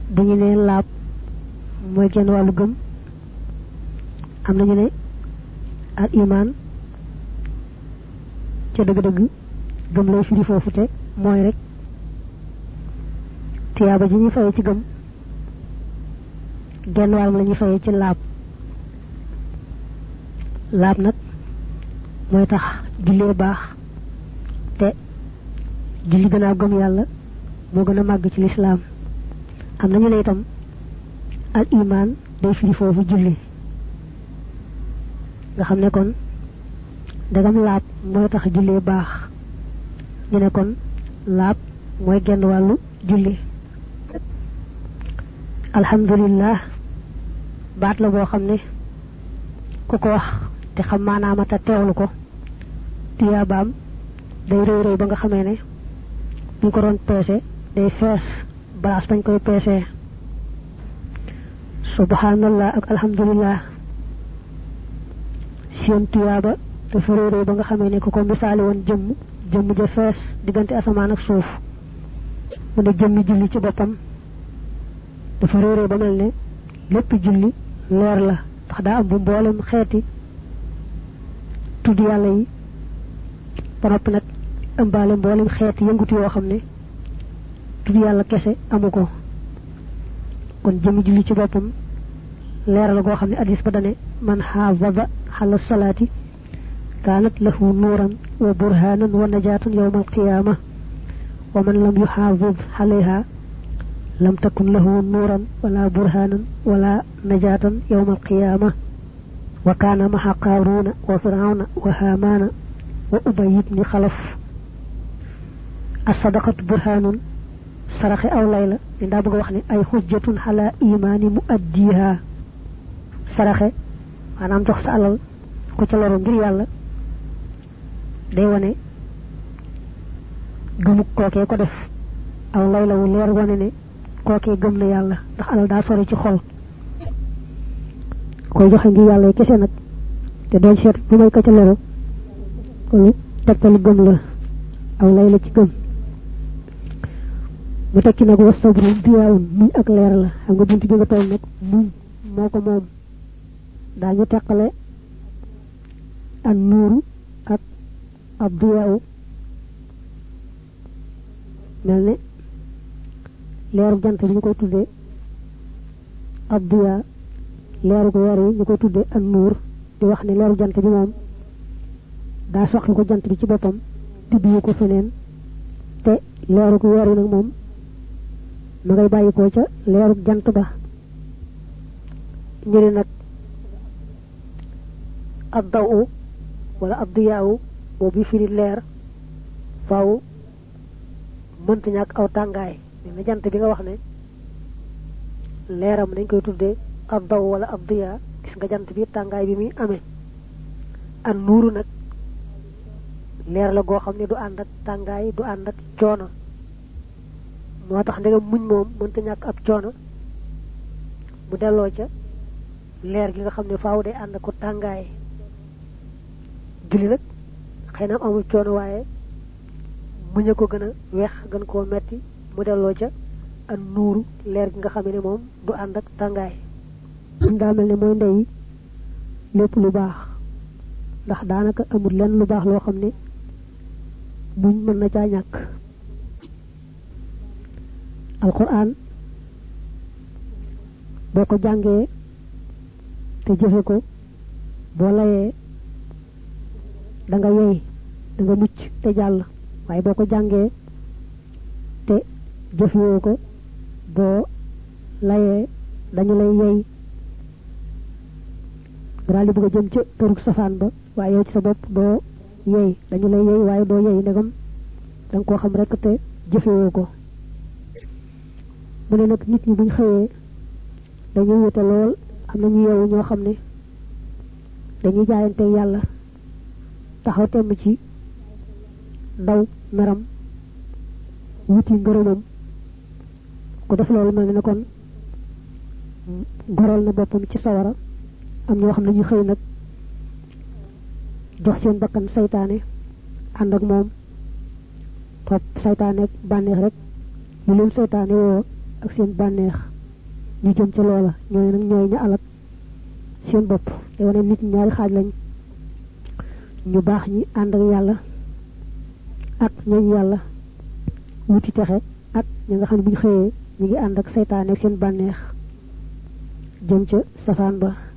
dañu ne laab mooy genn wàllu gëm am nañu ne al iman ca dëgg-dëgg gëm lay firi foofu te mooy rek tiyaaba ji ñu fayee ci gëm genn wàllam la ñuy fayee ci laab laab nag mooy tax jullee baax te julli gën a gëm yàlla moo gën a màgg ci lislaam am nañu ne itam al iman day firi foofu julli nga xam ne kon dagam laab mooy tax jullee baax ñu ne kon laab mooy genn wàllu julli alhamdulillah baat la boo xam ne ku ko wax te xam maanaam ta teewlu ko tiyaabaam day rëy rëy ba nga xamee ne buñ ko doon peese day fees balaas bañ koy peesee subhanallah ak alhamdulillah seen tiyaaba dafa rëy rëy ba nga xamee ne ku ko misaale woon jëmm ja fees diggante asamaan ak suuf mu ne jëmmi julli ci boppam dafa rëy rëy ba mel ne lépp julli leer la ndax daa am bu mboolem xeeti tudd yàlla yi ba noppi nag ëmbaale mboolem xeeti yëngutu yoo xam ne tudd yàlla kese amu ko kon jëmmi julli ci boppam leer la goo xam ne hadis ba dane man xaafada xala salaati kaanat lahu nuuran wa burhanan wa najaatan yawma alqiyaama wa man lam yuxaafid xalayha lam takun lahu nuuran wala burhanan wala najaatan yawma alqiyaama wa kaana maxa qaaruuna wa firawna wa haamaana wa ubay ibni xalaf as-sadaqatu burhanun saraxe aw lay la ni daa bëgg a wax ne ay xujjatun xala imaani mu addiha saraxe maanaam jox sa alal ku ca loru ngir yàlla day wane gëmu kookee ko def aw lay la wu leer wane ne kookee gëm na yàlla ndax alal daa sori ci xol koy joxe ngir yàlla kese nag te doon seet bu may ka ca loru kon tegtalu gëm la aw lay la ci gëm mu tekki nag wa sabru diyaawun muñ ak leer la xam nga buntu bi nga toll nag muñ moo ko moom daañu teqale an nuuru ak ab diyaawu mel ne leeru jant bi ñu koy tuddee ab diyaa leeru ko weer yi ñu koy tuddee an nuur di wax ne leeru jant bi moom daa soxla ko jant bi ci boppam tibbiwu ko feneen te leeru ko weer yi nag moom ma ngay bàyyi ko ca leeru jant ba ñu ne nag ab daw wala ab diyaawu boobu firi leer faaw mënta ñàkk aw tàngaay ne jant bi nga wax ne leeram dañ koy tuddee ab daw wala ab diyaa gis nga jant bi tàngaay bi muy amee an nuuru nag leer la goo xam ne du ànd ak tàngaay du ànd ak coono moo tax ndegam muñ moom mënta ñàkk ab coono mu delloo ca leer gi nga xam ne faaw day ànd ko tàngaay julli nag xëy na amul coono waaye muñ a ko gën a weex gën koo metti mu delloo ca an nuuru leer gi nga xam ne moom du ànd ak tàngaay daa mel ne mooy ndey lépp lu baax ndax daanaka amul lenn lu baax loo xam ne muñ mën na caa ñàkk alquran boo ko jàngee te jëfe ko boo layee da nga yey da nga mucc te jàll waaye boo ko jàngee te jëfewoo ko boo layee dañu lay yey daal di bëgg a jëm ca përug safaan ba waaye yow ci sa bopp doo yey dañu lay yey waaye doo yey ndegam da nga koo xam rek te jëfewoo ko mu ne nag nit ñi buñ xëyee dañuy wute lool am nañu yeewu ñoo xam ne dañuy jaayante yàlla taxaw temm ci daw meram wuti ngërëmam ku def loolu mel ne kon goreel na boppam ci sawara am ñoo xam ne ñu xëy nag jox seen bakkan saytaane ànd ak moom topp saytaane ak bànneex rek lu leen saytaane woo ak seen bànneex ñu jëm ci loola ñooy nag ñooy ña alak seen bopp te wane nit ñaari xaaj lañ ñu baax ñi ànd ak yàlla ak ñooñu yàlla wuti texe ak ñi nga xam ne bu ñu xëyee ñu ngi ànd ak seytaane seen bànneex jëm ca safaan ba